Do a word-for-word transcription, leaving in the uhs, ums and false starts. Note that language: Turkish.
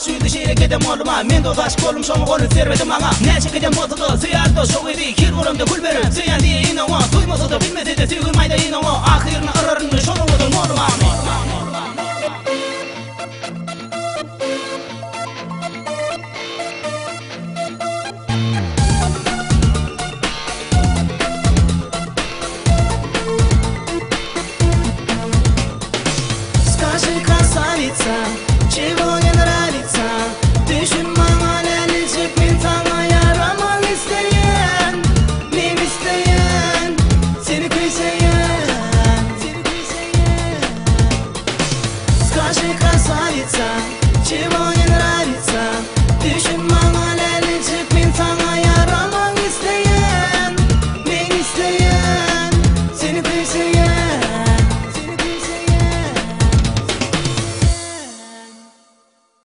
suydu şerekete moluma men de taş kolum şomu golü servetim bana neçe gecem botudu sıyardı şoğu idi kir kurumda gül verir seyan diye ino duymasa da bilmese de tüymayda ino ahirine ırırını şonu odur moluma Чего не нравится? Ты же мама лечит ментана, я роман истаян, мим истаян, сeni кысаян, сени кысаян. Скажи, красавица, чего не нравится?